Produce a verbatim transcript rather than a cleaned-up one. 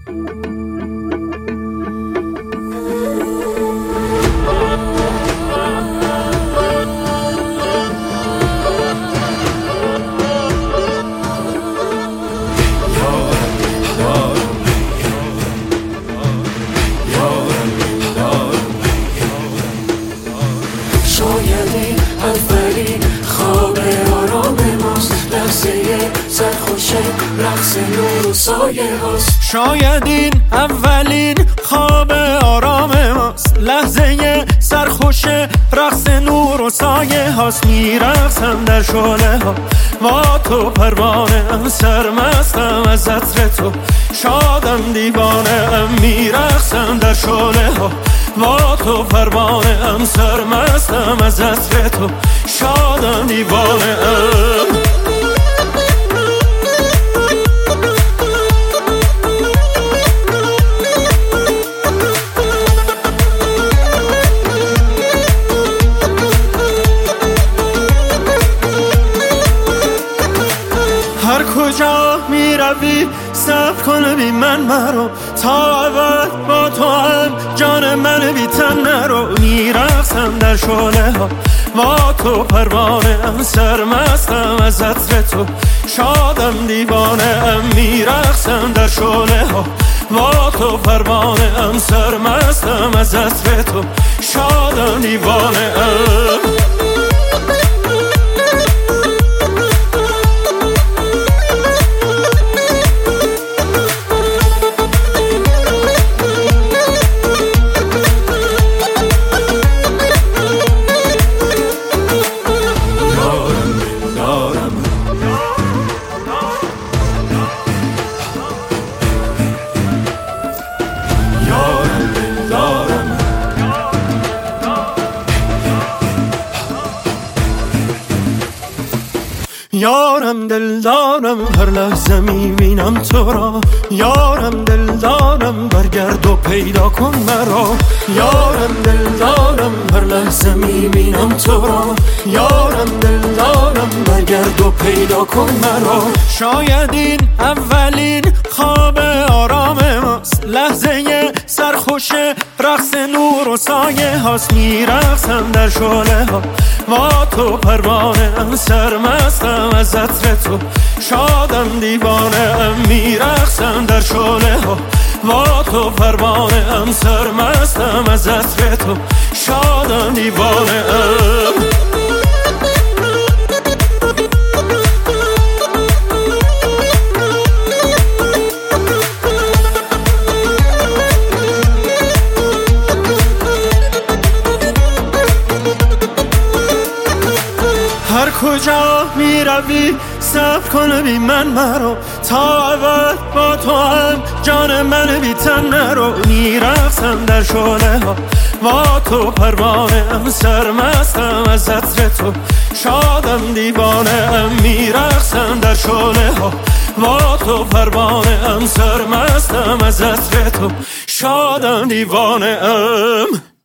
شاید اولین خواب آرام ماست، لحظه سرخوش رقص نور و سایه هاست. شاید این اولین خواب آرام ماست، لحظه سرخوش رقص نور و سایه هاست. میرقصم در شعله ها با تو پروانه ام، سرمستم از عطر تو، شادم دیوانه ام. میرقصم در شعله ها با تو پروانه ام، سرمستم از عطر تو، شادم دیوانه ام. هر کجا می روی صبر کن بی من مرو، تا ابد با تو هم جان من بی تن نرو. میرقصم در شعله ها با تو پروانه ام، سرمستم از عطر تو، شادم دیوانه ام. میرقصم در شعله ها با تو پروانه ام، سرمستم از عطر تو، شادم دیوانه ام. یارم دلدارم، هر لحظه میبینم تو را. یارم دلدارم، برگرد و پیدا کن مرا. یارم دلدارم، هر لحظه میبینم تو را. یارم دلدارم، برگرد و پیدا کن مرا. شاید این اولین خواب آرام ماست، لحظه سرخوش رقص نور و سایه هاست. میرقصم در شعله ها با تو پروانه ام، سرمستم از عطر تو، شادم دیوانه ام. میرقصم در شعله ها با تو پروانه ام، سرمستم از عطر تو، شادم دیوانه ام. هر کجا می روی صبر کن بی من مرو، تا ابد با تو هم جان من بی تن نرو. میرقصم در شعله ها با تو پروانه ام، سرمستم از عطر تو، شادم دیوانه ام. میرقصم در شعله ها با تو پروانه ام، سرمستم از عطر تو، شادم دیوانه ام.